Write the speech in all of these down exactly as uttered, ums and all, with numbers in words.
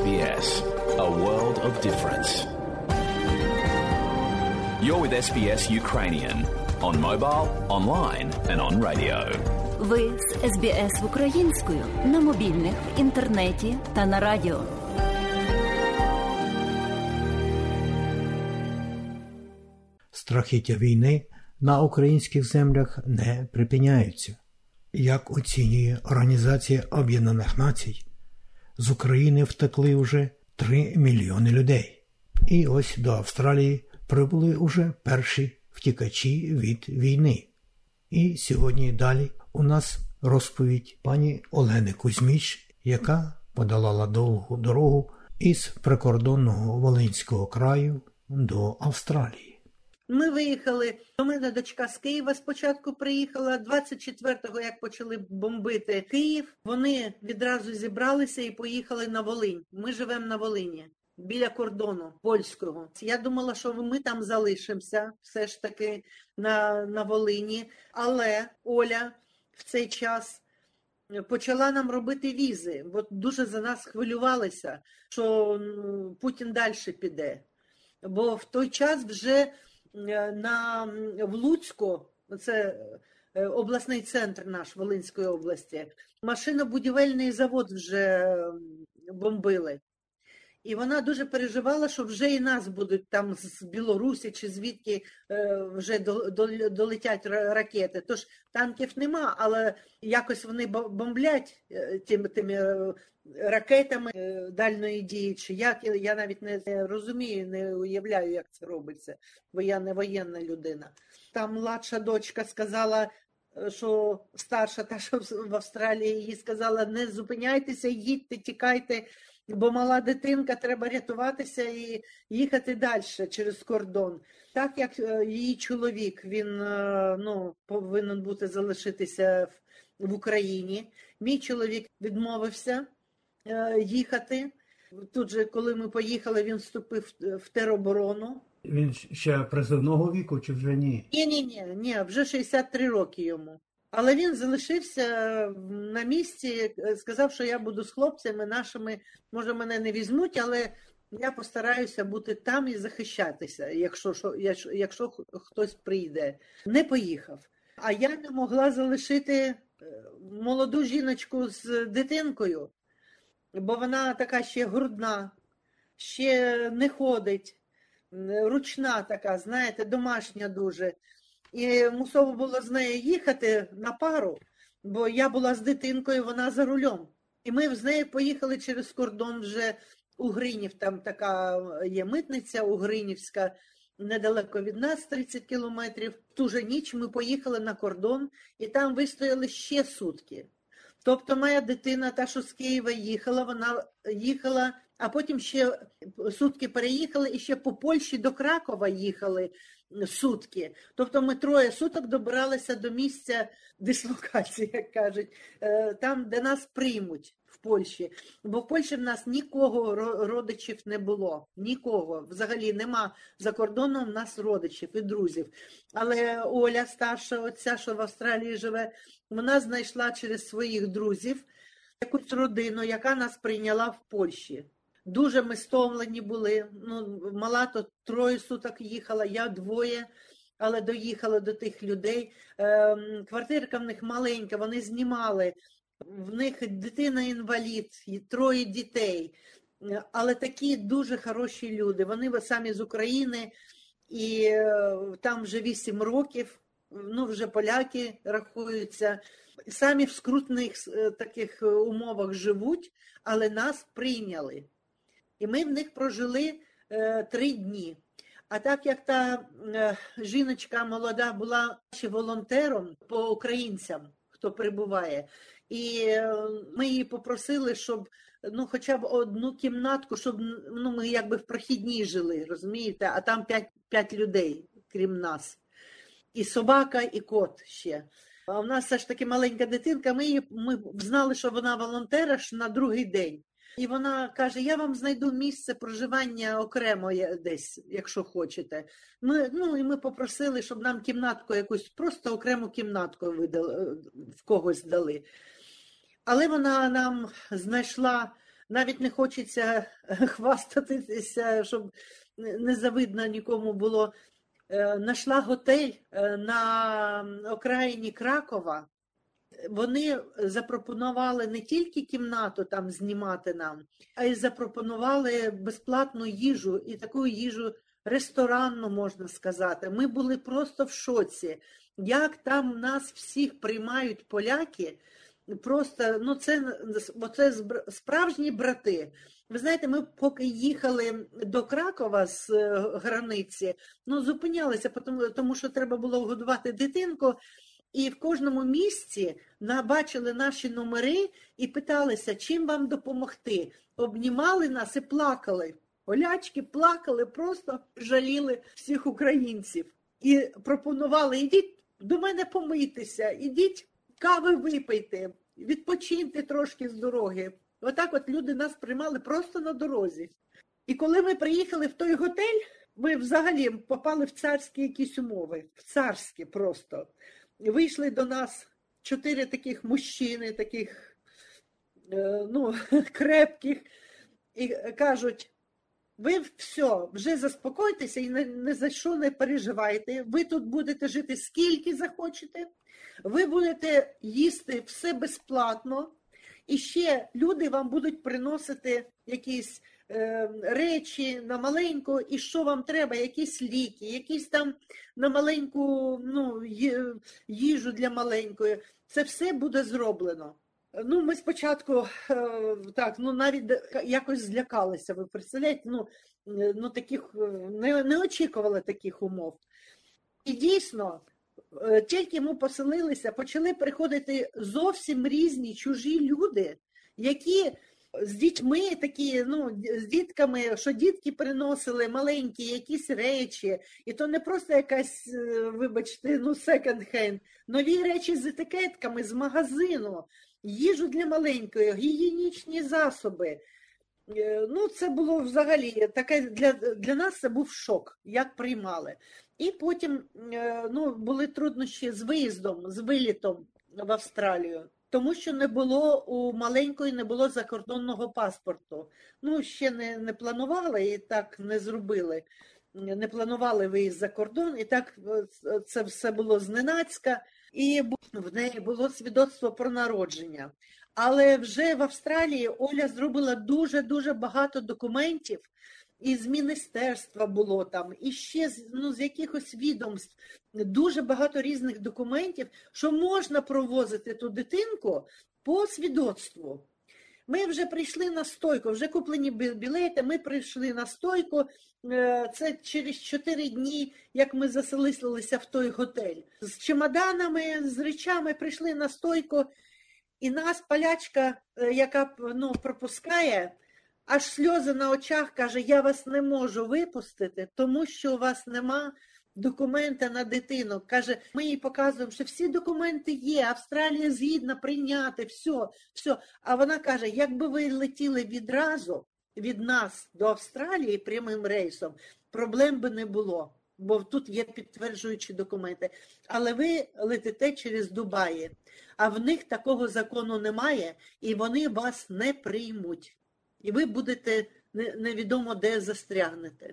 Ес Бі Ес. A world of difference. You're with Ес Бі Ес Ukrainian on mobile, online and on radio. Ви з Ес Бі Ес українською на мобільних, в інтернеті та на радіо. Страхіття війни на українських землях не припиняються. Як оцінює Організація Об'єднаних Націй, з України втекли вже три мільйони людей. І ось до Австралії прибули уже перші втікачі від війни. І сьогодні далі у нас розповідь пані Олени Кузьміч, яка подолала довгу дорогу із прикордонного Волинського краю до Австралії. Ми виїхали, до мене дочка з Києва спочатку приїхала, двадцять четвертого, як почали бомбити Київ, вони відразу зібралися і поїхали на Волинь. Ми живемо на Волині, біля кордону польського. Я думала, що ми там залишимося, все ж таки, на, на Волині, але Оля в цей час почала нам робити візи, бо дуже за нас хвилювалися, що Путін далі піде. Бо в той час вже на в Луцьку, це обласний центр наш Волинської області, машинобудівельний завод вже бомбили. І вона дуже переживала, що вже і нас будуть там з Білорусі чи звідки вже долетять ракети. Тож танків нема, але якось вони бомблять тими, тими ракетами дальної дії. Чи як, я навіть не розумію, не уявляю, як це робиться, бо я не воєнна людина. Там младша дочка сказала, що старша, та що в Австралії, їй сказала, не зупиняйтеся, їдьте, тікайте, бо мала дитинка, треба рятуватися і їхати далі через кордон. Так як її чоловік, він ну, повинен бути залишитися в, в Україні. Мій чоловік відмовився е, їхати. Тут же, коли ми поїхали, він вступив в тероборону. Він ще призовного віку чи вже ні? Ні-ні-ні, ні, вже шістдесят три роки йому. Але він залишився на місці, сказав, що я буду з хлопцями нашими, може мене не візьмуть, але я постараюся бути там і захищатися, якщо, якщо хтось прийде. Не поїхав. А я не могла залишити молоду жіночку з дитинкою, бо вона така ще грудна, ще не ходить, ручна така, знаєте, домашня дуже. І мусово було з нею їхати на пару, бо я була з дитинкою, вона за рулем. І ми з нею поїхали через кордон вже у Гринів, там така є митниця Угринівська, недалеко від нас, тридцять кілометрів. В ту же ніч ми поїхали на кордон, і там вистояли ще сутки. Тобто моя дитина, та, що з Києва їхала, вона їхала, а потім ще сутки переїхали, і ще по Польщі до Кракова їхали сутки. Тобто ми троє суток добиралися до місця дислокації, як кажуть, там, де нас приймуть в Польщі. Бо в Польщі в нас нікого родичів не було. Нікого. Взагалі нема за кордоном в нас родичів і друзів. Але Оля, старша оця, що в Австралії живе, вона знайшла через своїх друзів якусь родину, яка нас прийняла в Польщі. Дуже ми стомлені були, ну, мала то троє суток їхала, я двоє, але доїхала до тих людей. Е, квартирка в них маленька, вони знімали, в них дитина-інвалід, троє дітей, але такі дуже хороші люди. Вони самі з України, і е, там вже вісім років, ну вже поляки рахуються, самі в скрутних е, таких умовах живуть, але нас прийняли. І ми в них прожили е, три дні. А так як та е, жіночка молода була ще волонтером по українцям, хто прибуває, і е, ми її попросили, щоб ну, хоча б одну кімнатку, щоб ну, ми якби в прохідній жили, розумієте, а там п'ять, п'ять людей, крім нас. І собака, і кот ще. А в нас все ж таки маленька дитинка, ми, її, ми знали, що вона волонтер аж на другий день. І вона каже, я вам знайду місце проживання окремо десь, якщо хочете. Ми, ну, і ми попросили, щоб нам кімнатку якусь, просто окрему кімнатку видали, в когось дали. Але вона нам знайшла навіть не хочеться хвастатися, щоб не завидно нікому було. Нашла готель на окраїні Кракова. Вони запропонували не тільки кімнату там знімати нам, а й запропонували безплатну їжу, і таку їжу ресторанну, можна сказати. Ми були просто в шоці, як там нас всіх приймають поляки. Просто, ну це, це справжні брати. Ви знаєте, ми поки їхали до Кракова з границі, ну зупинялися, тому, тому що треба було годувати дитинку. І в кожному місці бачили наші номери і питалися, чим вам допомогти. Обнімали нас і плакали. Полячки плакали, просто жаліли всіх українців. І пропонували, ідіть до мене помитися, ідіть кави випийте, відпочиньте трошки з дороги. Отак от люди нас приймали просто на дорозі. І коли ми приїхали в той готель, ми взагалі попали в царські якісь умови, в царські просто. Вийшли до нас чотири таких мужчини, таких, ну, крепких, і кажуть, ви все, вже заспокойтеся і ні за що не переживайте, ви тут будете жити скільки захочете, ви будете їсти все безплатно, і ще люди вам будуть приносити якісь е, речі на маленьку, і що вам треба, якісь ліки, якісь там на маленьку, ну, їжу для маленької. Це все буде зроблено. Ну, ми спочатку, е, так, ну, навіть якось злякалися, ви представляєте, ну, ну таких, не, не очікували таких умов. І дійсно, тільки ми поселилися, почали приходити зовсім різні чужі люди, які з дітьми такі, ну, з дітками, що дітки приносили маленькі якісь речі, і то не просто якась, вибачте, ну, секонд-хенд, нові речі з етикетками з магазину, їжу для маленької, гігієнічні засоби. Ну, це було взагалі, таке, для, для нас це був шок, як приймали. І потім, ну, були труднощі з виїздом, з вилітом в Австралію, тому що не було, у маленької не було закордонного паспорту. Ну, ще не, не планували і так не зробили. Не планували виїзд за кордон, і так це все було зненацька. І в неї було свідоцтво про народження. Але вже в Австралії Оля зробила дуже-дуже багато документів, і з міністерства було там, і ще ну, з якихось відомств, дуже багато різних документів, що можна провозити ту дитинку по свідоцтву. Ми вже прийшли на стойку, вже куплені білети, ми прийшли на стойку, це через чотири дні, як ми заселилися в той готель. З чемоданами, з речами прийшли на стойку, і нас полячка, яка, ну, пропускає, аж сльози на очах, каже, я вас не можу випустити, тому що у вас нема документа на дитину. Каже, ми їй показуємо, що всі документи є, Австралія згідна прийняти, все, все. А вона каже, якби ви летіли відразу від нас до Австралії прямим рейсом, проблем би не було, бо тут є підтверджуючі документи. Але ви летите через Дубаї, а в них такого закону немає, і вони вас не приймуть. І ви будете невідомо де застрягнете.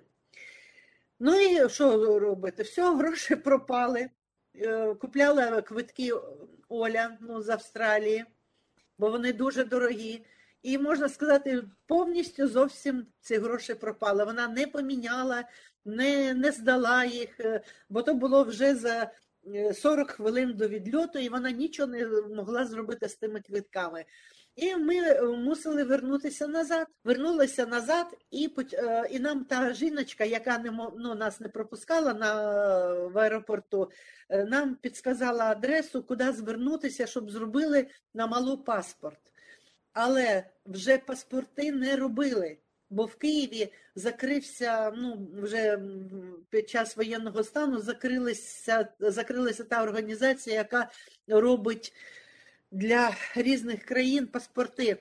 Ну і що робити? Все, гроші пропали. Купляла квитки Оля, ну, з Австралії, бо вони дуже дорогі. І, можна сказати, повністю зовсім ці гроші пропали. Вона не поміняла, не, не здала їх, бо то було вже за сорок хвилин до відльоту, і вона нічого не могла зробити з тими квитками. І ми мусили вернутися назад. Вернулися назад, і, і нам та жіночка, яка не, ну, нас не пропускала на, в аеропорту, нам підсказала адресу, куди звернутися, щоб зробили на малу паспорт. Але вже паспорти не робили, бо в Києві закрився, ну, вже під час воєнного стану закрилася, закрилася та організація, яка робить для різних країн паспорти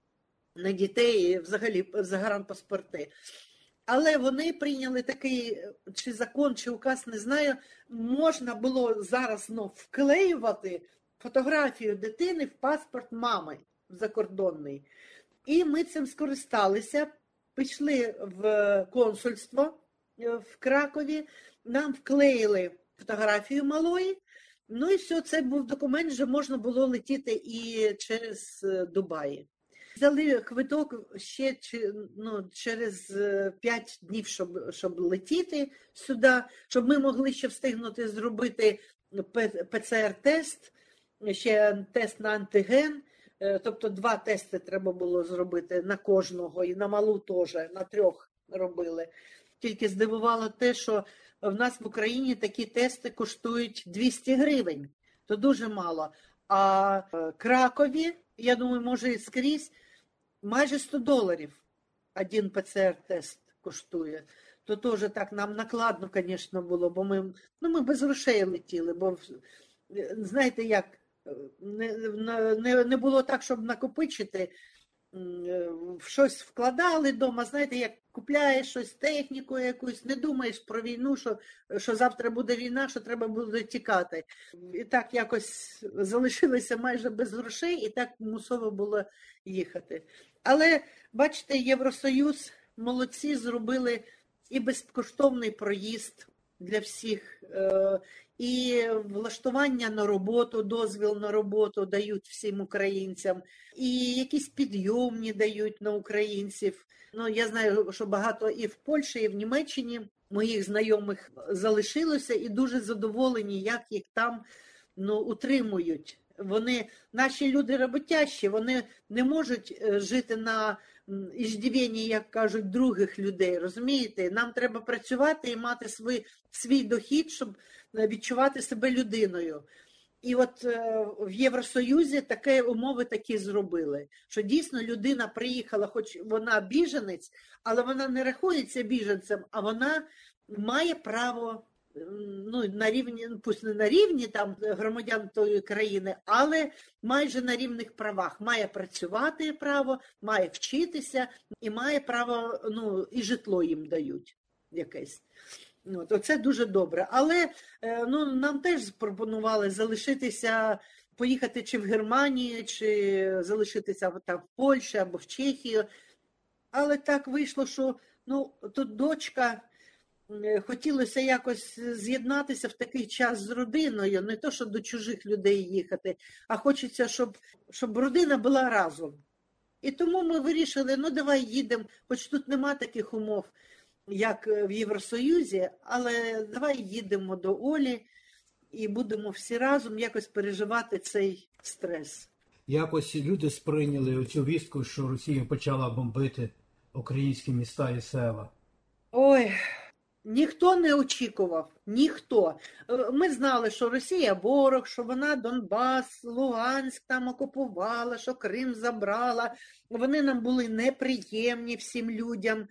на дітей і взагалі загранпаспорти. Але вони прийняли такий, чи закон, чи указ, не знаю, можна було зараз, ну, вклеювати фотографію дитини в паспорт мами закордонний. І ми цим скористалися, пішли в консульство в Кракові, нам вклеїли фотографію малої, ну і все, це був документ, вже можна було летіти і через Дубаї. Взяли квиток ще ну, через п'ять днів, щоб, щоб летіти сюди, щоб ми могли ще встигнути зробити пе це ер-тест, ще тест на антиген. Тобто два тести треба було зробити на кожного, і на малу теж, на трьох робили. Тільки здивувало те, що в нас в Україні такі тести коштують двісті гривень, то дуже мало. А в Кракові, я думаю, може і скрізь, майже сто доларів один пе це ер-тест коштує. То теж так нам накладно, звісно, було, бо ми, ну, ми без грошей летіли, бо, знаєте як, Не, не, не було так, щоб накопичити, в щось вкладали вдома, знаєте, як купляєш щось, техніку якусь, не думаєш про війну, що, що завтра буде війна, що треба буде тікати. І так якось залишилися майже без грошей, і так мусово було їхати. Але, бачите, Євросоюз, молодці, зробили і безкоштовний проїзд для всіх, і влаштування на роботу, дозвіл на роботу дають всім українцям, і якісь підйомні дають на українців. Ну, я знаю, що багато і в Польщі, і в Німеччині моїх знайомих залишилося, і дуже задоволені, як їх там, ну, утримують. Вони, наші люди роботящі, вони не можуть жити на іждівенні, як кажуть, других людей, розумієте? Нам треба працювати і мати свій, свій дохід, щоб відчувати себе людиною. І от в Євросоюзі такі умови такі зробили, що дійсно людина приїхала, хоч вона біженець, але вона не рахується біженцем, а вона має право, ну, на рівні, пусть не на рівні там громадян тої країни, але майже на рівних правах. Має працювати право, має вчитися і має право, ну, і житло їм дають якесь. От, оце дуже добре. Але, ну, нам теж пропонували залишитися, поїхати чи в Германію, чи залишитися там в Польщі або в Чехію. Але так вийшло, що, ну, тут дочка, хотілося якось з'єднатися в такий час з родиною, не то, що до чужих людей їхати, а хочеться, щоб, щоб родина була разом. І тому ми вирішили, ну давай їдемо, хоч тут нема таких умов, як в Євросоюзі, але давай їдемо до Олі і будемо всі разом якось переживати цей стрес. Якось люди сприйняли цю вістку, що Росія почала бомбити українські міста і села. Ой, ніхто не очікував, ніхто. Ми знали, що Росія ворог, що вона Донбас, Луганськ там окупувала, що Крим забрала. Вони нам були неприємні всім людям.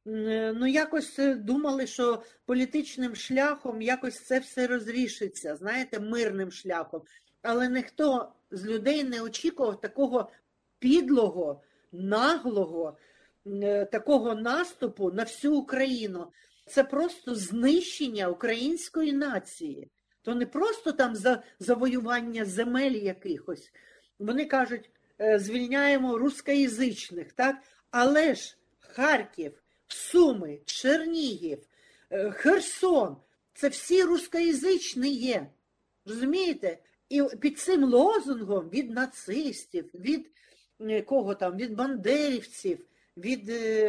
Ну, якось думали, що політичним шляхом якось це все розрішиться, знаєте, мирним шляхом. Але ніхто з людей не очікував такого підлого, наглого, такого наступу на всю Україну. Це просто знищення української нації. То не просто там за завоювання земель якихось. Вони кажуть, звільняємо рускоязичних, так? Але ж Харків, Суми, Чернігів, Херсон – це всі рускоязичні є. Розумієте? І під цим лозунгом від нацистів, від кого там, від бандерівців, від,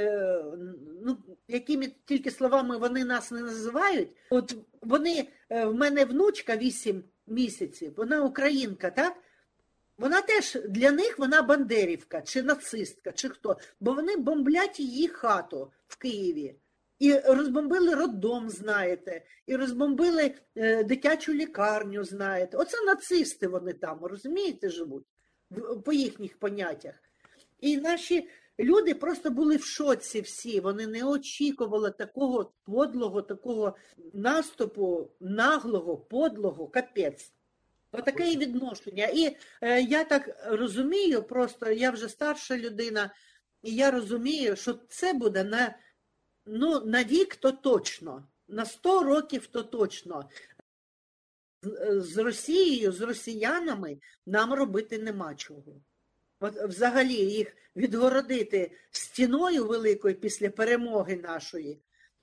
ну, якими тільки словами вони нас не називають. От вони, в мене внучка вісім місяців, вона українка, так? Вона теж, для них вона бандерівка, чи нацистка, чи хто. Бо вони бомблять її хату в Києві. І розбомбили роддом, знаєте, і розбомбили е, дитячу лікарню, знаєте. Оце нацисти вони там, розумієте, живуть, в, по їхніх поняттях. І наші люди просто були в шоці всі, вони не очікували такого подлого, такого наступу, наглого, подлого, капець. Отаке і відношення. І е, я так розумію, просто я вже старша людина, і я розумію, що це буде на, ну, на вік то точно, на сто років то точно. З, з Росією, з росіянами нам робити нема чого. от взагалі їх відгородити стіною великою після перемоги нашої.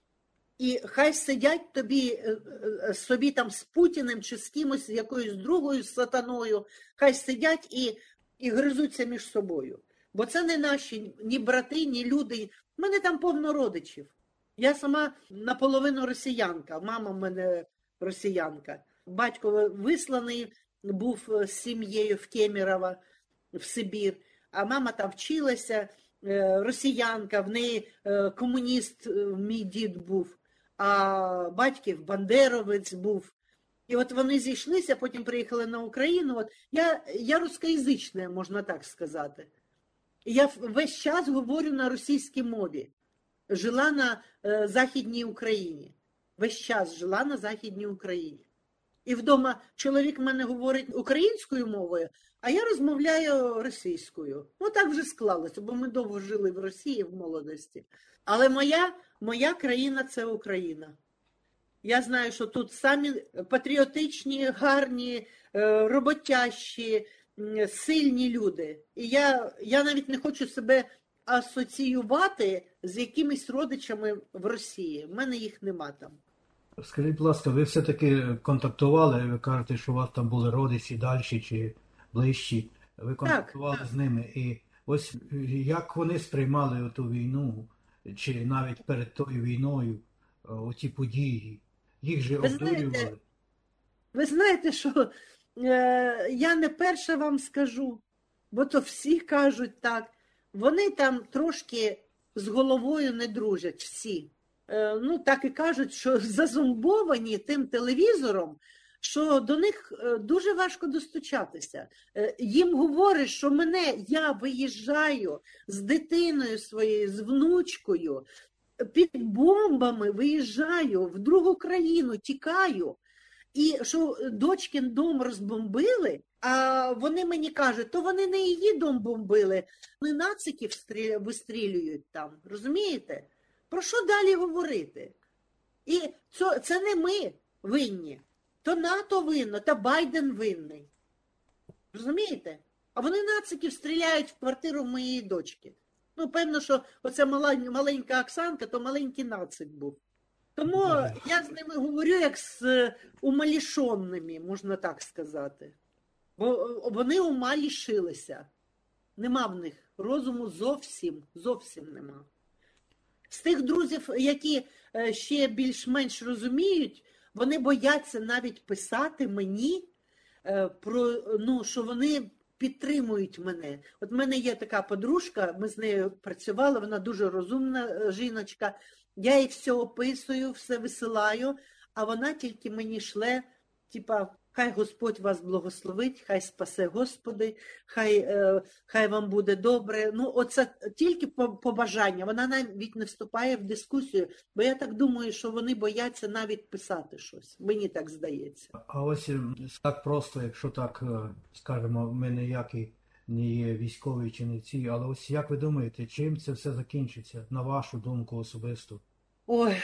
І хай сидять тобі, собі там з Путіним чи з кимось, з якоюсь другою сатаною, хай сидять і, і гризуться між собою. Бо це не наші ні брати, ні люди. У мене там повно родичів. Я сама наполовину росіянка, мама в мене росіянка. Батько висланий був з сім'єю в Кемерово, в Сибір, а мама там вчилася, росіянка, в неї комуніст, мій дід був, а батьків бандеровець був. І от вони зійшлися, потім приїхали на Україну. От я, я рускоязична, можна так сказати. Я весь час говорю на російській мові. Жила на е, Західній Україні. Весь час жила на Західній Україні. І вдома чоловік в мене говорить українською мовою, а я розмовляю російською. Ну так вже склалося, бо ми довго жили в Росії в молодості. Але моя, моя країна – це Україна. Я знаю, що тут самі патріотичні, гарні, роботящі, сильні люди. І я, я навіть не хочу себе асоціювати з якимись родичами в Росії. В мене їх нема там. Скажіть, будь ласка, ви все-таки контактували, ви кажете, що у вас там були родичі дальші чи ближчі. Ви контактували так, так. з ними. І ось як вони сприймали ту війну, чи навіть перед тою війною, оті події? Їх же обдурювали. Ви знаєте, що е, я не перша вам скажу, бо то всі кажуть так. Вони там трошки з головою не дружать, всі. Е, ну, так і кажуть, що зазомбовані тим телевізором, що до них дуже важко достучатися. Е, їм говорять, що мене, я виїжджаю з дитиною своєю, з внучкою, під бомбами виїжджаю в другу країну, тікаю. І що дочкин дом розбомбили, а вони мені кажуть, то вони не її дом бомбили, вони нациків вистрілюють там, розумієте? Про що далі говорити? І це, це не ми винні, то НАТО винно, та Байден винний. Розумієте? А вони нациків стріляють в квартиру моєї дочки. Ну, певно, що оця маленька Оксанка, то маленький нацик був. Тому я з ними говорю, як з умалішонними, можна так сказати. Бо вони ума лишилися. Нема в них розуму зовсім, зовсім нема. З тих друзів, які ще більш-менш розуміють, вони бояться навіть писати мені, про, ну, що вони підтримують мене. От в мене є така подружка, ми з нею працювали, вона дуже розумна жіночка. Я їй все описую, все висилаю, а вона тільки мені шле, типа, хай Господь вас благословить, хай спасе Господи, хай, е, хай вам буде добре. Ну, оце тільки побажання. Вона навіть не вступає в дискусію, бо я так думаю, що вони бояться навіть писати щось. Мені так здається. А ось так просто, якщо так, скажемо, ми ніякі не є військові чи не ці, але ось як ви думаєте, чим це все закінчиться, на вашу думку особисто? Ой,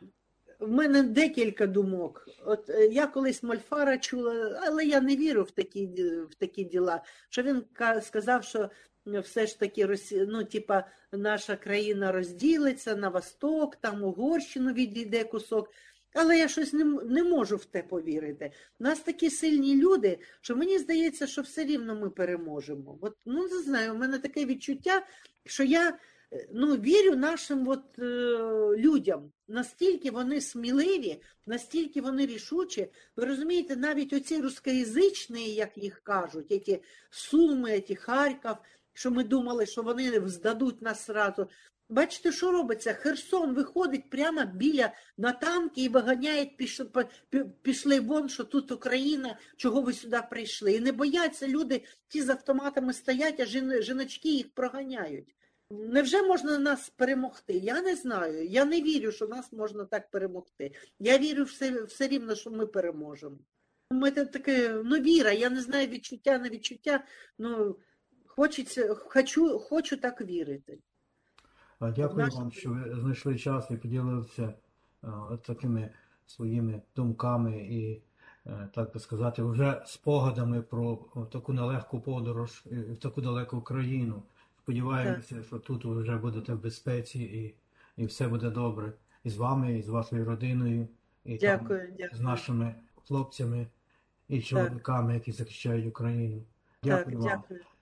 в мене декілька думок. От я колись Мольфара чула, але я не вірю в такі, в такі діла, що він сказав, що все ж таки Росія, ну, типа, наша країна розділиться на восток, там Угорщину відійде кусок. Але я щось не, не можу в те повірити. У нас такі сильні люди, що мені здається, що все рівно ми переможемо. От, ну, не знаю, у мене таке відчуття, що я ну, вірю нашим от, е, людям. Настільки вони сміливі, настільки вони рішучі. Ви розумієте, навіть оці рускоязичні, як їх кажуть, які Суми, ті Харків, що ми думали, що вони здадуть нас зразу. Бачите, що робиться? Херсон виходить прямо біля на танки і виганяє, пішли, пішли вон, що тут Україна, чого ви сюди прийшли. І не бояться люди, ті з автоматами стоять, а жін, жіночки їх проганяють. Невже можна нас перемогти? Я не знаю. Я не вірю, що нас можна так перемогти. Я вірю все, все рівно, що ми переможемо. Ми це таке, ну, віра, я не знаю, відчуття, не відчуття, ну, хочеться, хочу, хочу так вірити. Дякую вам, що ви знайшли час і поділилися а, такими своїми думками і е, так би сказати, вже спогадами про таку нелегку подорож і в таку далеку країну. Сподіваємося, що тут ви вже будете в безпеці і, і все буде добре. І з вами, і з вашою родиною, і Дякую, там, дякую. з нашими хлопцями і чоловіками, які захищають Україну. Дякую Так, вам. дякую.